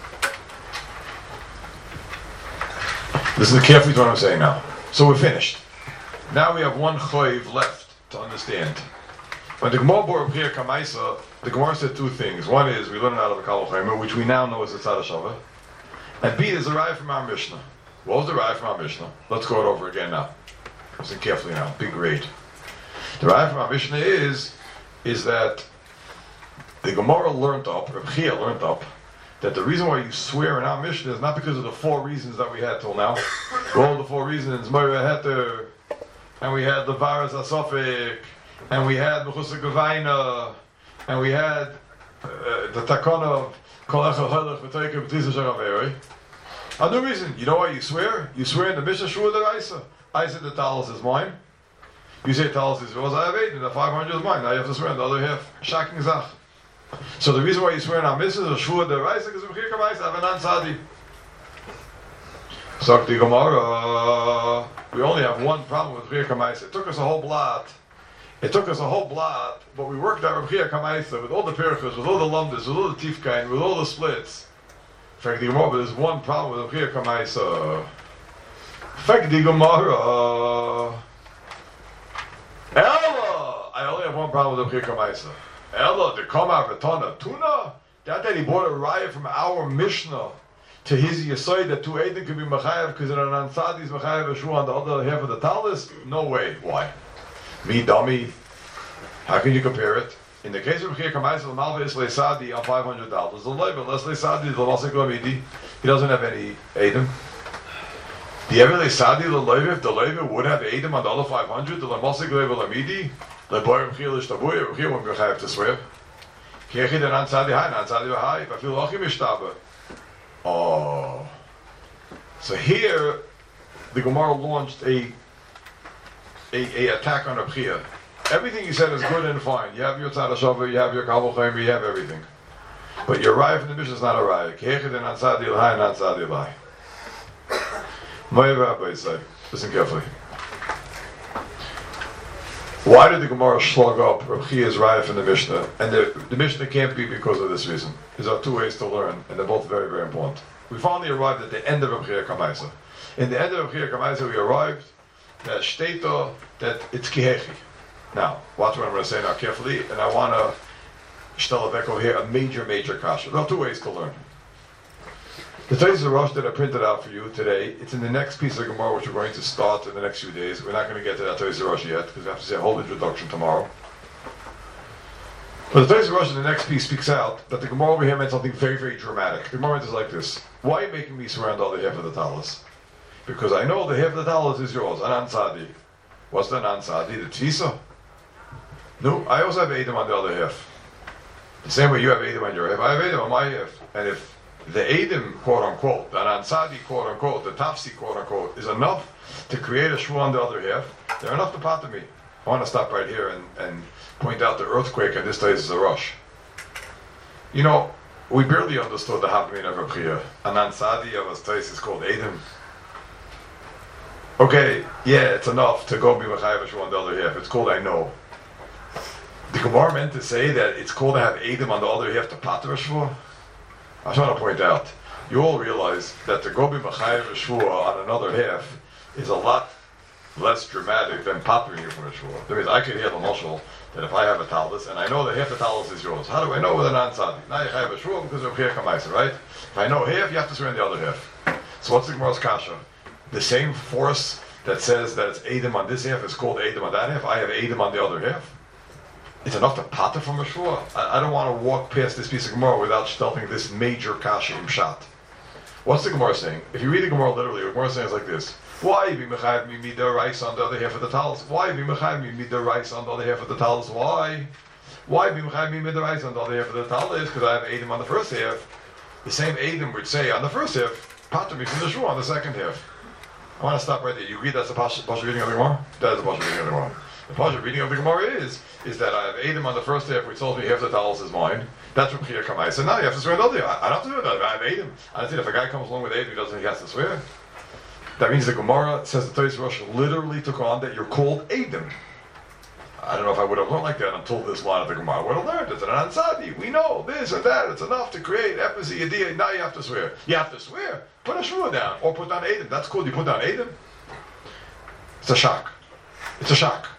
Listen carefully to what I'm saying now. So we're finished. Now we have one choiv left to understand. When the Gemara bore B'chia Kamaisa, the Gemara said two things. One is, we learn it out of the Kal V'chomer, which we now know is the Tzad HaShavah. And B is the Raya from our Mishnah. What was the Raya from our Mishnah? Let's go it over again now. Listen carefully now. Big grade. The Raya from our Mishnah is that the Gemara learned up, Reb Chia learned up, that the reason why you swear in our Mishnah is not because of the four reasons that we had till now. All the four reasons, Moira Heter, and we had the Varas Asofik, and we had Mechusa Gavaina, and we had the Takon of Kol Echel Helech V'Toike B'Tisa Sharaveri. Another reason, you know why you swear? You swear in the Mishnah Shua D'Raisa. I said the talis is mine. You say talis is yours, I have 8, and the 500 is mine. Now you have to swear in the other half. Shaking Zach. So the reason why you swear in our Mishnah is Shua D'Raisa, because B'chir Kamaisa have an Ansadi. Sakti Gemara, we only have one problem with B'chir Kamaisa. It took us a whole blot. But we worked out B'chir Kamaisa with all the Pirchas, with all the Lumdas, with all the Tifkain, with all the splits. In fact, the Gemara, there's one problem with B'chir Kamaisa. In fact, the Gemara, Ella, I only have one problem with B'chir Kamaisa. Ella, the Kama V'tana Tuna, that he bought a raya from our Mishnah to his Yesod that 2 Eidim could be Machayev because in an Ansadi is Machayev Yeshua on the other half of the Talis? No way. Why? Me dummy. How can you compare it? In the case of B'chir Kamaisa, the Malva is Leisadi on $500. The Leiva, unless Leisadi, the Lasik Lamidi, he doesn't have any Eidim. The Ever Leisadi, the Leiva, if the Leiva would have Eidim on the other 500, the Lasik Lamidi, the Boy B'chir Lishtabuya, B'chir won't be Machayev to swear. Kechid and Ansadi Hai, Ansadi V'hai, if I feel Achim Ishtaba. Oh. So here, the Gemara launched a attack on B'chia. Everything he said is good and fine. You have your Tzad HaShavah, you have your Kal V'chomer, you have everything. But your Raya from the Mishnah is not a Raya. Kechid and Ansadi L'hai and Ansadi L'hai. Moed Rabbi say, listen carefully. Why did the Gemara slug up B'chia's Raya from the Mishnah? And the Mishnah can't be because of this reason. There are two ways to learn, and they're both very, very important. We finally arrived at the end of B'chia Kamaisa. In the end of B'chia Kamaisa, we arrived that Shteita, that it's Kihechi. Now, watch what I'm going to say now carefully, and I want to stell a here a major, major kasha. There are two ways to learn. The Teiz Rosh that I printed out for you today, it's in the next piece of Gemara, which we're going to start in the next few days. We're not going to get to that Teiz Rosh yet, because we have to say a whole introduction tomorrow. But the Teiz Rosh in the next piece speaks out that the Gemara over here meant something very, very dramatic. The Gemara is like this. Why are you making me swear on the other half of the talis? Because I know the half of the talis is yours, an Ansadi. What's the Ansadi? The Tfisa? No, I also have Edom on the other half. The same way you have Edom on your half, I have Edom on my half. And if the Edom, quote unquote, the Ansadi, quote unquote, the Tafsi, quote unquote, is enough to create a Shua on the other half, they're enough to pot to me. I want to stop right here and point out the earthquake, and this place is a rush. You know, we barely understood the Havmin of B'chia. An Ansadi of a place is called Edom. Okay, yeah, it's enough to go be Machayev Shua on the other half. It's called I know. The Gemara meant to say that it's called to have Edom on the other half to Pater Shua. I just want to point out, you all realize that to go be Machayev Shua on another half is a lot less dramatic than Patering you from a Shua. That means I could hear the mashal that if I have a talis, and I know that half the talis is yours, how do I know with an Ansadi? Now you have a Shua because of B'chia Kamaisa, right? If I know half, you have to swear in the other half. So what's the Gemara's kasha? The same force that says that it's Edom on this half is called Edom on that half. I have Edom on the other half. It's enough to pater from a shua. I don't want to walk past this piece of Gemara without stelping this major kasha im shat. What's the Gemara saying? If you read the Gemara literally, the Gemara saying is like this. Why be mechayev me midar rice on the other half of the talis? Why be mechayev me midar rice on the other half of the talis? Why? Why be mechayev me midar rice on the other half of the talis? Because I have Edom on the first half. The same Edom would say on the first half, pater me from the shua on the second half. I want to stop right there. You read that's the Pasha reading of the Gemara? That is the Pasha reading of the Gemara. The Pasha reading of the Gemara is that I have Edom on the first half, which tells me half the talis is mine. That's what B'chia Kamaisa. So now you have to swear another. I don't have to do that. I have Edom. I don't think if a guy comes along with Edom, he has to swear. That means the Gemara says the Teiz Rosh literally took on that you're called Edom. I don't know if I would have learned like that until this line of the Gemara. I would have learned it's an Ansadi. We know this and that. It's enough to create Episi Yediyah. Now you have to swear. You have to swear. Put a shua down or put down Edom. That's cool. You put down Edom. It's a shock. It's a shock.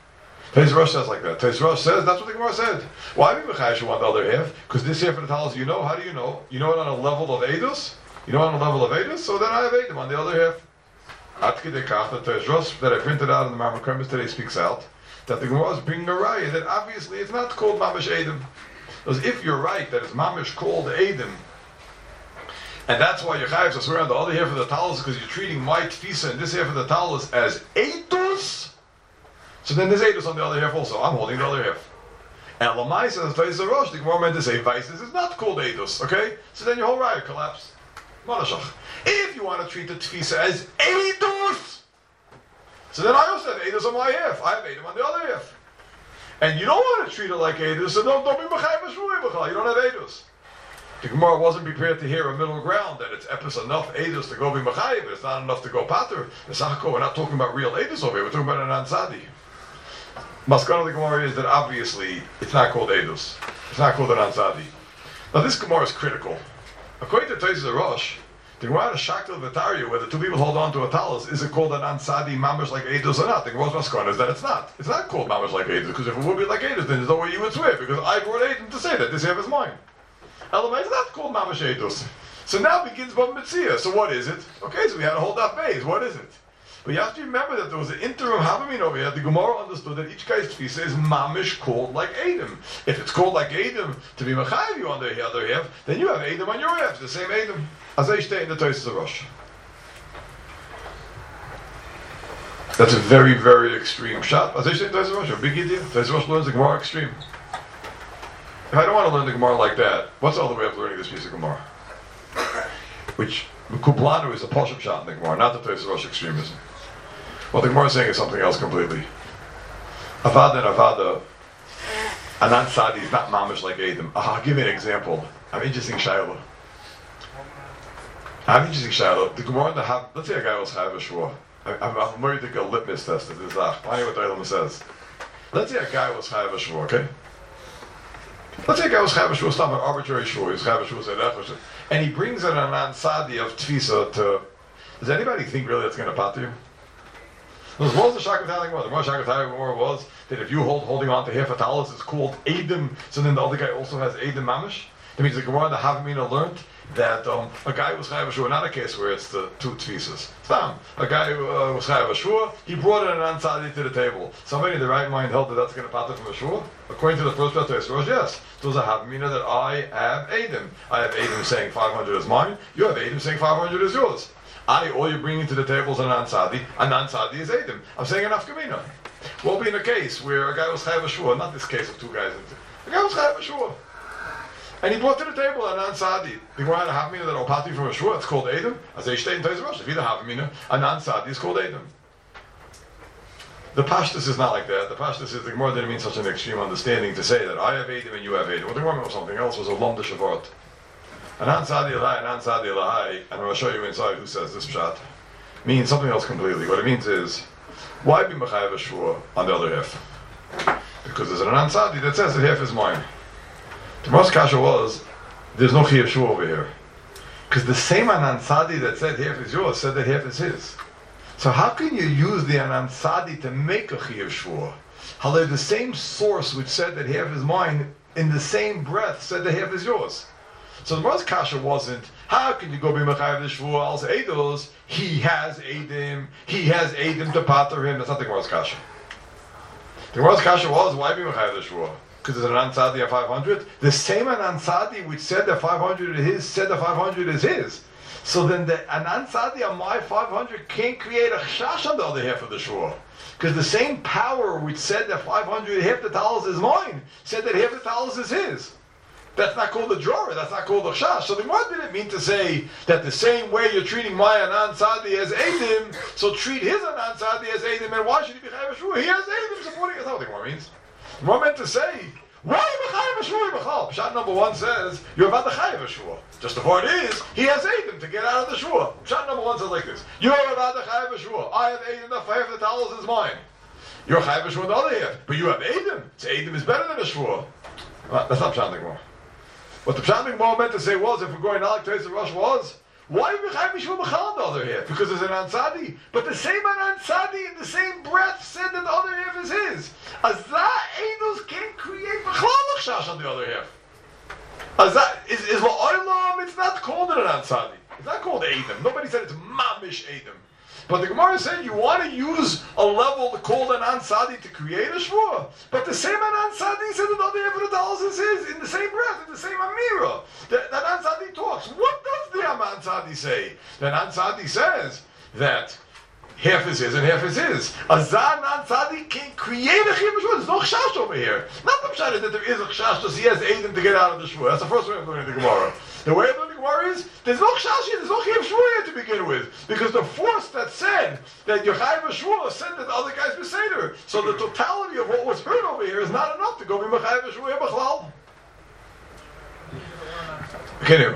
Today's Rosh says like that. Today's Rosh says, that's what the Gemara said. Why be Mechayish on the other half? Because this half of the talis, you know, how do you know? You know it on a level of Eidos? You know it on a level of Eidos? So then I have Eidim on the other half. Atki Dekach, the Today's Rosh that I printed out in the Marmar Kremis today speaks out that the Gemara is bringing a raya that obviously it's not called Mamish Eidim. Because if you're right that it's Mamish called Eidim, and that's why your Chayiv swear on the other half of the talis because you're treating my Tfisa and this half of the talis as Eidos, so then there's Eidos on the other half also. I'm holding the other half. And Lamai says, the Rosh, the Gemara meant to say Vices is not called Eidos, okay? So then your whole raya collapsed. Malashach. If you want to treat the Tfisa as Eidos, so then I also have Eidos on my half. I have Eidim on the other half. And you don't want to treat it like Eidos, so don't be Mechayiv Shvui B'chal. You don't have Eidos. The Gemara wasn't prepared to hear a middle ground that it's epis enough Eidos to go be Mechayiv, but it's not enough to go Pater. We're not talking about real Eidos over here. We're talking about an Ansadi. Maskana of the Gemara is that obviously it's not called Eidos. It's not called an Ansadi. Now this Gemara is critical. According to Taisus Rosh, the Gemara is Shakta Vitaria, where the two people hold on to a talis, is it called an Ansadi Mamish like Eidos or not? The Gemara's Maskana is that it's not. It's not called Mamish like Eidos, because if it would be like Eidos, then there's no way you would swear, because I brought Eidim to say that this half is mine. Elamai is not called Mamish Eidos. So now begins Bava Metzia. So what is it? Okay, so we had a whole daf base. What is it? But you have to remember that there was an interim Havamin over here. The Gemara understood that each guy's tefisa is mamish called like Eidim. If it's called like Eidim to be Mechayiv you on the other half, then you have Eidim on your half, the same Eidim. As I state in the Taisus Rosh. That's a very, very extreme shot. As I state in the Taisus Rosh, a big idea. Taisus Rosh learns the Gemara extreme. If I don't want to learn the Gemara like that, what's the other way of learning this piece of Gemara? Which Kublanu is a Poshup shot in the Gemara, not the Taisus Rosh extremism. What the Gemara is saying is something else completely. Avada and Avada, Anan Sadi is not mamish like Eidim. I'll give you an example. I'm interesting Shiloh. The Gemara in the Hav, let's say a guy was Chayav Shvua. I'm worried to take a litmus test of this Zach. Find what the Eilim says. Let's say a guy was Chayav Shvua, okay? Let's say a guy was Chayav Shvua, stop an arbitrary Shvua. He's Chayav Shvua, and he brings an Anan Sadi of Tfisa to. Does anybody think really that's going to pater you? What was the Shakatalik Gemara? The more Shakatalik Gemara was that if you holding on to half a talis, it's called Eidim, so then the other guy also has Eidim Mamish. That means the Gemara and the Havamina learned that a guy was Chayav Shua, not a case where it's the two tefisas. A guy was Chayav Shua, he brought an Ansadi to the table. Somebody in the right mind held that that's going to pater from a Shua? According to the first Taisus Rosh, yes. There was a Havamina that I have Eidim. I have Eidim saying 500 is mine, you have Eidim saying 500 is yours. All you're bringing to the table is an Ansadi. An Ansadi is Eidim. I'm saying an Afkamina. What will be in a case where a guy was Chayav Shua, not this case of two guys. A guy was Chayav Shua. And he brought to the table an Ansadi. The Gemara had a Havamina that Opati from a Shua, it's called Eidim. As they state in Taisus Rosh, if you have Havamina, an Ansadi is called Eidim. The Pashtus is not like that. The Pashtus is the Gemara didn't mean such an extreme understanding to say that I have Eidim and you have Eidim. What the Gemara was something else was a Lomda Shavart. An Ansadi Elahai, an Ansadi Elahai, and I'm going to show you inside who says this pshat, means something else completely. What it means is, why be Mechayiv Shvua on the other half? Because there's an Ansadi that says that half is mine. The most kasha was, there's no Chayav Shvua over here. Because the same Ansadi that said half is yours said that half is his. So how can you use the Ansadi to make a Chayav Shvua? How the same source which said that half is mine, in the same breath said that half is yours. So the Gemara's kasha wasn't, how can you go be Mechayiv the Shvua als Eidos? He has Eidim to pater him. That's not the Gemara's kasha. The Gemara's kasha was, why be Mechayiv the Shvua? Because there's an Ansadi at 500. The same Ansadi which said that 500 is his, said that 500 is his. So then the Ansadi on my 500 can't create a chash on the other half of the Shvua. Because the same power which said that 500, half the talis is mine, said that half the talis is his. That's not called a drawer. That's not called a chash. So the Gemara didn't mean to say that the same way you're treating my Anan Sadi as Eidim, so treat his Anan Sadi as Eidim, and why should he be Chayav Shvua? He has Eidim supporting us. That's not what the Gemara means. The Gemara meant to say, why are you Chayav Shvua B'chal? Pshat number 1 says, you're about the Chayav Shvua. Just the point is, he has Eidim to get out of the Shvua. Pshat number 1 says like this, you're about the Chayav Shvua. I have Eidim, the half of the talis is mine. You're Chayav Shvua on the other half, but you have Eidim. So Eidim is better than a Shvua. That's not Pshat the Gemara. What the Pshat Gemara meant to say was, if we're going out like Taisus Rosh was, Why Mechayv Mishvua B'chal the other half? Because there's an Ansadi. But the same Ansadi in the same breath said that the other half is his. As that Eidos can't create B'chal Chash on the other half. As that is La'olam, it's not called an Ansadi. It's not called Edom. Nobody said it's Mamish Edom. But the Gemara said you want to use a level called an Ansadi to create a Shvua. But the same Ansadi said that the other half of the dollars is his, in the same breath, in the same Amira. That Ansadi talks. What does the Ansadi say? That Ansadi says that half is his and half is his. Azan Ansadi can create a Chiyuv Shvua. There's no Chash over here. Not the Pshat that there is a Chash, just he has Edom to get out of the Shvua. That's the first way of learning the Gemara. The way of learning the Gemara is, there's no Chash here, there's no Chiyuv Shvua to begin with. Because the force that said that Yochai Shvua said that the other guys were Seder. So the totality of what was heard over here is not enough to go be Yochai Shvua B'chlal. Continue.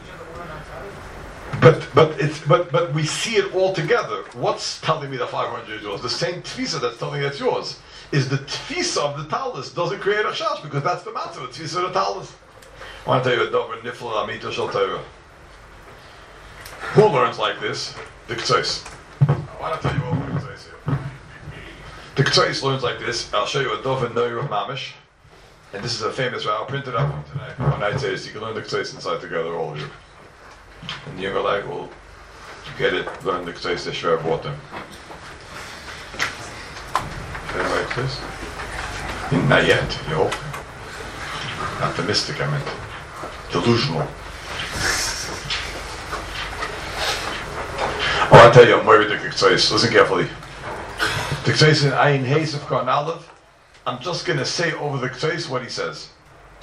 But we see it all together. What's telling me the 500 is yours? The same tfisa that's telling me it's yours. Is the tfisa of the talis doesn't create a chash because that's the matter. The tfisa of the talis. I want to tell you a dover nifla amita shel Torah. Who learns like this? The Ktsois. I want to tell you what the Ktsois here. The Ktsois learns like this. I'll show you a dover noir mamish. And this is a famous route. I'll print it up tonight. One night says you can learn the Ktsois inside together, all of you. And the younger leg will get it, learn the Ktsois that Shver bought them. Anyway, please. Not yet, you hope. Optimistic, I meant. Delusional. Oh, I'll tell you, I'm worried with the Ktsois. Listen carefully. The Ktsois in Ayin Heis of Korn Aleph. I'm just going to say over the Ktsois what he says.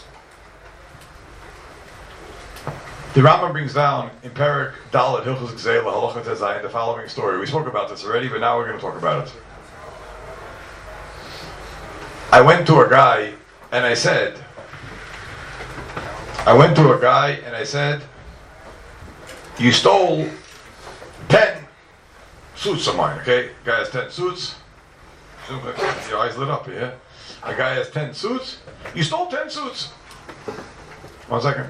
The Rambam brings down in Perek Dalet Hilchos Gzeila Halacha Tezayin the following story. We spoke about this already, but now we're going to talk about it. I went to a guy and I said, you stole 10 suits of mine, okay? Guy has 10 suits. Your eyes lit up, yeah? A guy has 10 suits. You stole 10 suits. 1 second.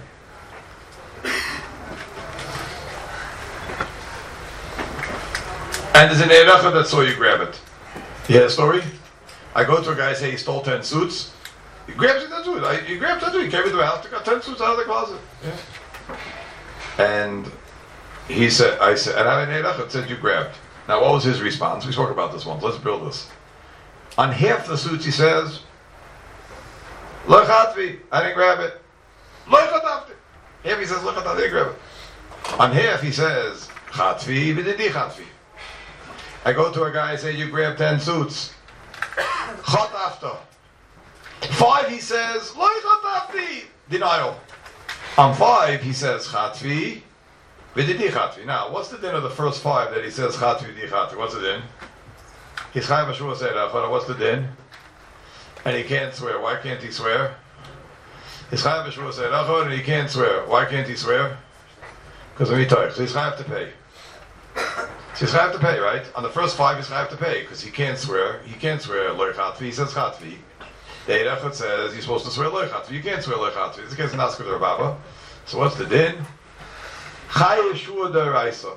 And there's an Erecha that saw you grab it. You hear the story? I go to a guy and say he stole 10 suits. He grabs it, 10 suits. He grabs 10 suits. He carried them out. He got 10 suits out of the closet. Yeah. And he said, I said, and I have an Erecha that said you grabbed. Now what was his response? We spoke about this once. Let's build this. On half the suits he says, Lo chatvi, I didn't grab it. Lo chatavti. Half he says, Lo chatavti, I didn't grab it. On half he says, Chatvi, v'didi chatvi. I go to a guy and say, you grabbed 10 suits. Chatavta. 5 he says, Lo chatavti. Denial. On 5 he says, Chatvi, v'didi chatvi. Now, what's the din of the first 5 that he says, Chatvi, v'didi chatvi? What's the din? He's Chayav Shvua Seirach. What's the din? And he can't swear. Why can't he swear? He's Chayav Shvua Seirach and he can't swear. Why can't he swear? Because of Mitoich. So he's Chayav to pay. So he's Chayav to pay, right? On the first 5 he's Chayav to pay because he can't swear. He can't swear Lo Chatvi. He says Chatvi. The Eirach says you're supposed to swear Lo Chatvi. You can't swear Lo Chatvi. It's against Naskut or Baba. So what's the din? Chayav Shvua Deraisa.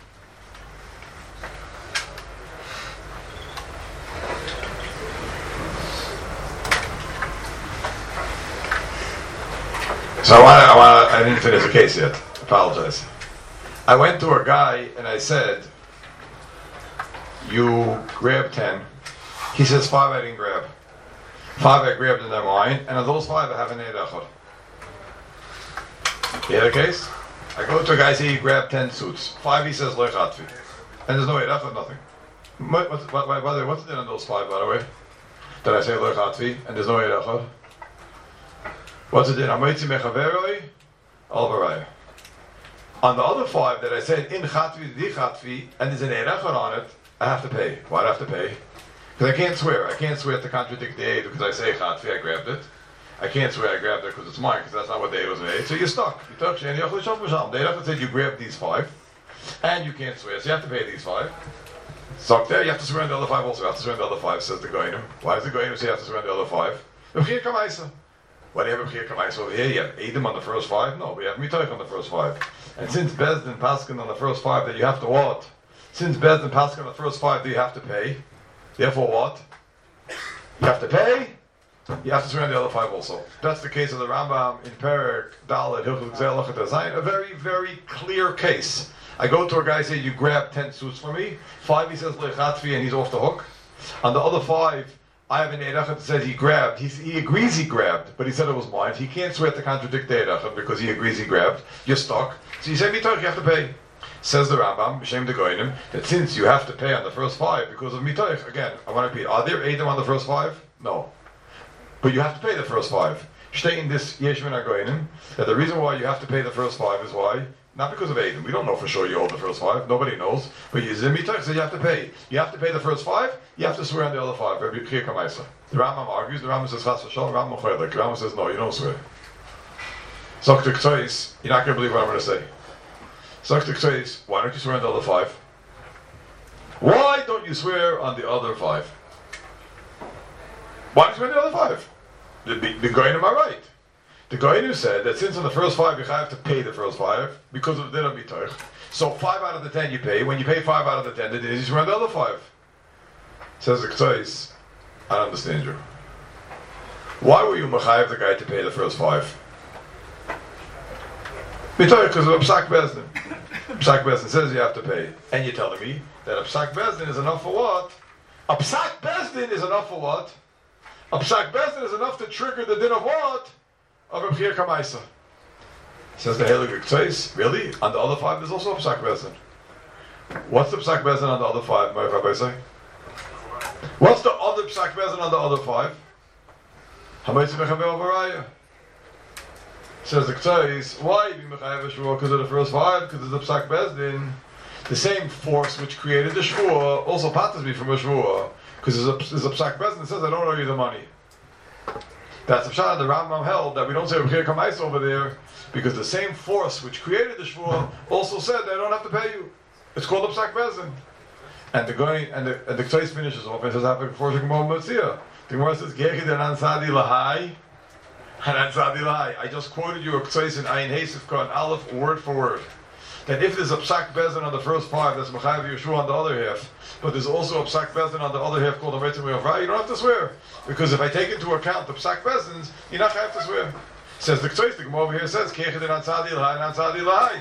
So I didn't finish the case yet. Apologize. I went to a guy and I said, you grabbed 10. He says 5 I didn't grab. 5 I grabbed in their mind, and of those 5 I have an Eirechot. You hear the case? I go to a guy and say he grabbed 10 suits. 5 he says Lo Chatvi. And there's no Eirechot, nothing. By the way, what's the din on those 5, by the way? Did I say Lo Chatvi and there's no Eirechot? What's it in? Amoitzi mechaveroi, alvaraya. On the other 5 that I said in chatvi, di chatvi, and there's an erechon on it, I have to pay. Why do I have to pay? Because I can't swear. I can't swear to contradict the aid because I say chatvi, I grabbed it. I can't swear I grabbed it because it's mine, because that's not what the aid was made. So you're stuck. The erechon said you grabbed these 5, and you can't swear, so you have to pay these 5. Stuck there, you have to swear on the other 5 also. You have to swear on the other 5, says the goyim. Why does the goyim say you have to swear on the other 5? What do you have a B'chir Kamaisa over here? You have Edom on the first 5? No, we have Mitoich on the first 5. And since Bezdin Paskin on the first 5, then you have to what? Since Bezdin Paskin on the first 5, do you have to pay? Therefore what? You have to pay? You have to swear on the other 5 also. That's the case of the Rambam in Perek Dalet Hilchot Gzeil Lachat Zayin. A very, very clear case. I go to a guy, say, you grab 10 suits for me. 5, he says Lechatvi, and he's off the hook. On the other 5, I have an Eidachat that says he grabbed. He agrees he grabbed, but he said it was mine. He can't swear to contradict the Eidachat because he agrees he grabbed. You're stuck. So you say, Mitoich, you have to pay. Says the Rambam, B'Shem de Goyim, that since you have to pay on the first 5 because of Mitoich, again, I want to repeat, are there Edom on the first 5? No. But you have to pay the first 5. Stay in this Yeshvin Agoinim, that the reason why you have to pay the first 5 is why? Not because of Edom. We don't know for sure you owe the first 5. Nobody knows. But you Mitoich, so you have to pay. You have to pay the first 5, you have to swear on the other 5. Rabbi B'chir Kamaisa. The Rambam argues, the Rambam says, Chas v'shalom, Rambam Choylek. The Rambam says, no, you don't swear. Zok Tktois, you're not going to believe what I'm going to say. Zok Tktois, why don't you swear on the other 5? Why don't you swear on the other 5? Why don't you swear on the other 5? The Goyim are right. The Goyim said that since on the first 5 you have to pay the first 5 because of the din of Mitoich. So 5 out of the 10 you pay. When you pay 5 out of the 10, then you swear on the other 5. Says the Ktsois, I don't understand you. Why were you mechayev the guy to pay the first 5? Mitoich because of a Psak Bezdin. Psak Bezdin says you have to pay. And you're telling me that a Psak Bezdin is enough for what? A Psak Bezdin is enough for what? A Psak Bezdin is enough to trigger the din of what? Of a B'chir Kamaisa. Says the Heilige Ktsois, really? On the other 5 there's also a Psak Bezdin. What's the Psak Bezdin on the other 5, my Rabbi say? What's the other Psak Bezdin on the other 5? Hamaitzi Mechaber Varaya. Says the Ktsois, why be Mechayev Shvuah? Because of the first 5, because of the Psak Bezdin. The same force which created the Shvuah also patters me from a Shvuah. Because there's a Psak Bezdin that says, I don't owe you the money. That's the Pshat. The Rambam held that we don't say B'chir Kamais over there, because the same force which created the Shvuah also said, I don't have to pay you. It's called a Psak Bezdin. And the Ktsois finishes off and says, after before Shemar Motzia. The Gemara says, Gechi denan Sadi Lahai, Hanan Sadi Lahai. I just quoted you a Ktsois in Ayin Hesifka and Aleph, word for word. That if there's a Psak Bezdin on the first 5, that's Mechayev Yeshua on the other half. But there's also a Psak Bezdin on the other half called a Meitzim Yovra. You don't have to swear. Because if I take into account the Psak Bezdins, you're not going to have to swear. Says the Ktsois, the Gemara over here says, Kechid denan Sadi Lahai, Hanan Sadi Lahai.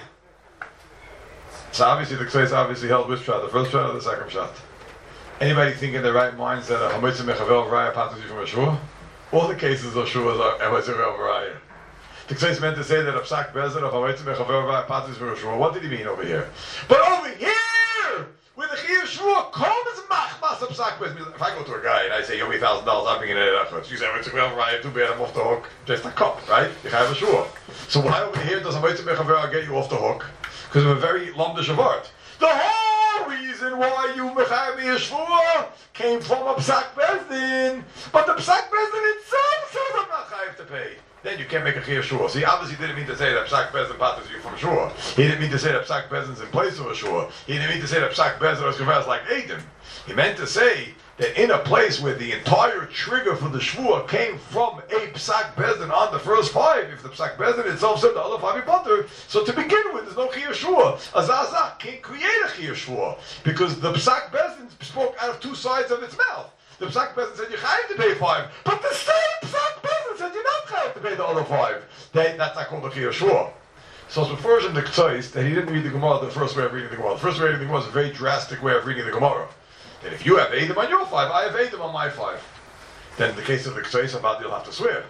So obviously the Ktsois obviously held which shot, the first shot or the second shot. Anybody think in their right minds that a Hamitzah Mechavel Raya passes you from a Shua? All the cases of Shuas are Hamitzah Mechavel Raya. The Ktsois meant to say that a Psak Bezdin of Hamitzah Mechavel Raya passes from a Shua. What did he mean over here? But over here, with the Chiyuv Shua, Kol is Machmas of Psak Bezdin. If I go to a guy and I say, you owe me $1,000, I'll bring in an Edachot. You say, Hamitzah Mechavel Raya, too bad, I'm off the hook. Just a cup, right? You have a Shua. So why over here does Hamitzah Mechavel Raya get you off the hook? Because of a very lumdish of art. The whole reason why you Mechayev Yeshua came from a Psak Bezdin, but the Psak Bezdin itself says I'm not chayev to pay. Then you can't make a Chiyuv Shua. So he obviously didn't mean to say that Psak Bezdin patters you from Shua. He didn't mean to say that Psak Bezdin's in place of a Shua. He didn't mean to say that Psak Bezdin is like Edom. He meant to say that in a place where the entire trigger for the Shvua came from a Psak Bezdin on the first 5, if the Psak Bezdin itself said the other 5 butter, so to begin with, there's no Chiyuv Shua. Azazah can't create a Chiyuv Shua, because the Psak Bezdin spoke out of 2 sides of its mouth. The Psak Bezdin said, you're chayav to pay 5, but the same Psak Bezdin said, you're not chayav to pay the other 5. That's not called a Chiyuv Shua. So it's refers in the Ktsois that he didn't read the Gemara the first way of reading the Gemara. The first way of reading the Gemara is a very drastic way of reading the Gemara. That if you have Edom on your 5, I have Edom on my 5. Then in the case of the Ktsois, about you'll have to swear.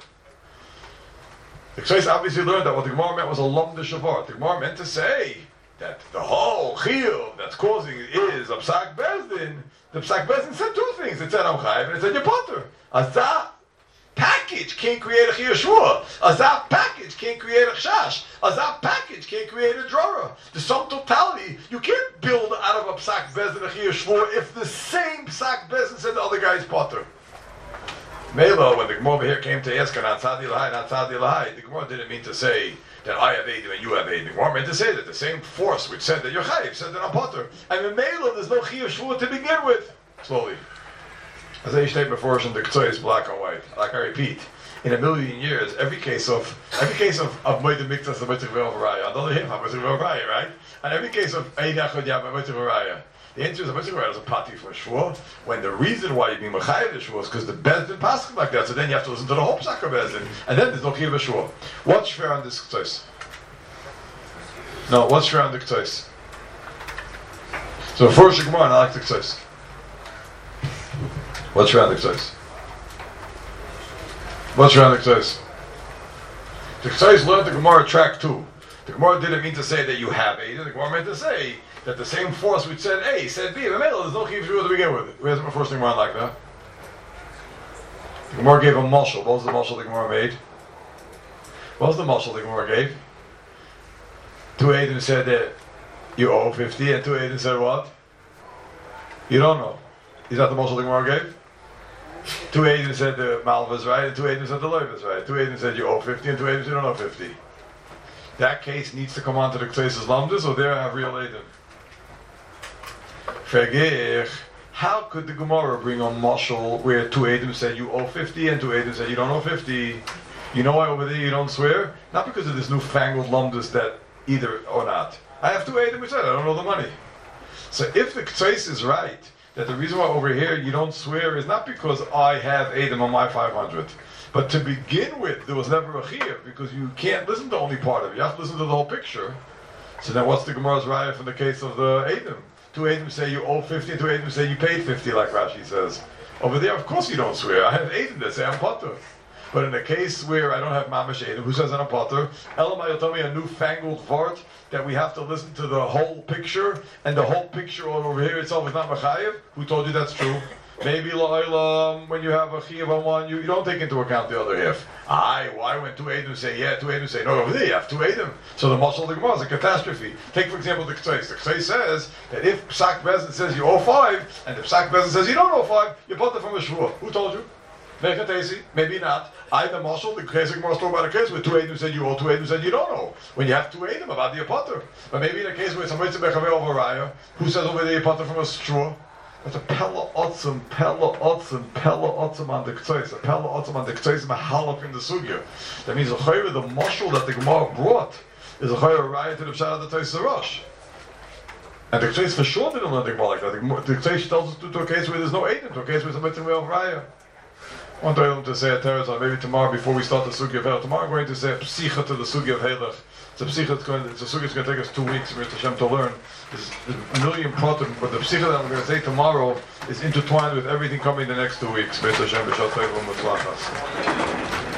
The Ktsois obviously learned that what the Gemara meant was a lumdish shavar. The Gemara meant to say that the whole chiyuv that's causing it is a Psak Bezdin. The Psak Bezdin said 2 things. It said I'm chayiv and it said you're potter. That package can't create a chiyuv shua. That package can't create a chash. That package can't create a drara. The sum totality, you can't build out of a Psak Bezdin a chiyuv shua if the same Psak Bezdin said the other guy's potter. Mela, when the Gemara over here came to ask her, not Tzadi Lahai, not Tzadi Lahai, the Gemara didn't mean to say that I have Edom and you have Edom. The Gemara meant to say that the same force which said that you're Chayiv said that I'm potter. And in Mela, there's no Chiyuv Shua to begin with. Slowly. As I state before, the Ktsois is black and white. Like I repeat, in a million years, every case of Moed Miktas and Moed Raya. On the other hand, Moed Raya, right? And every case of Eid Echad Yam and Moed Raya. The answer is a Moed Raya is a party for Shvur. When the reason why you being Mechayev the Shvur is because the Bezdin passes like that. So then you have to listen to the whole Psak of Bezdin, and then there's no Chiyuv Shvur. What's fair on this case? No, what's fair on the case? So first Gemara and I like the case. What's fair on the case? What's around the Ktsos? The Ktsos learned the Gemara track 2. The Gemara didn't mean to say that you have A. The Gemara meant to say that the same force which said A said B. In the middle, there's no Chiv Shvur to begin with. Where's the first Gemara like that? The Gemara gave a mashal. What was the mashal the Gemara made? What was the mashal the Gemara gave? 2 Aiden said that you owe 50, and 2 Aiden said what? You don't know. Is that the mashal the Gemara gave? 2 Aiden said the Malva is right, and 2 Aiden said the Loiv is right. 2 Aiden said you owe 50, and 2 Aiden said you don't owe 50. That case needs to come on to the Ktsos Lamdas, or there I have real Aiden. Fergich, how could the Gemara bring a mashal where 2 Aiden said you owe 50, and 2 Aiden said you don't owe 50? You know why over there you don't swear? Not because of this newfangled Lamdas that either or not. I have 2 Aiden which said I don't know the money. So if the Ktsos is right, that the reason why over here you don't swear is not because I have Adam on my 500, but to begin with there was never a chiyuv because you can't listen to only part of it. You have to listen to the whole picture. So then what's the Gemara's raya from the case of the Adam? 2 Adam say you owe 50, and 2 Adam say you paid 50, like Rashi says. Over there, of course you don't swear. I have Adam that say I'm potter. But in a case where I don't have Mamash Adam, who says I'm a potter, Elamai told me a newfangled vart that we have to listen to the whole picture, and the whole picture over here itself is not Mechayev. Who told you that's true? Maybe La'olam, when you have a Chiyav on one, you don't take into account the other half. Why when 2 Adam say yeah, 2 Adam say no, over there you have 2 Adam. So the mashal of the Gemara is a catastrophe. Take for example the Ktsos. The Ktsos says that if Psak Bezdin says you owe 5, and if Psak Bezdin says you don't owe 5, you put it from a Shvur. Who told you? Maybe not. I, the marshal, the case of talk about a case where 2 Adim said you owe, 2 Adim said you don't owe. When you have 2 Adim about the apotter. But maybe in a case where it's a mitzvah bechaver over raya, who says over the apotter from a straw? That's a pella otzim on the ktsos. A pella otzim on the ktsos mahalak in the sugya. That means a chayre, the marshal that the Gemara brought, is a chayre raya to the pshat of the Tais Rosh. And the ktsos for sure didn't learn the Gemara like that. The ktsos tells us to a case where there's no Adim, to a case where it's a mitzvah over raya. I want to say a teretz, maybe tomorrow before we start the sugya of Helach. Tomorrow I'm going to say a psicha to the sugya of Helach. It's a sugya that's going to take us 2 weeks, Mr. Hashem, to learn. There's a million pratim, but the psicha that I'm going to say tomorrow is intertwined with everything coming the next 2 weeks. Mr. Hashem, b'shat tov u'mitzvachas.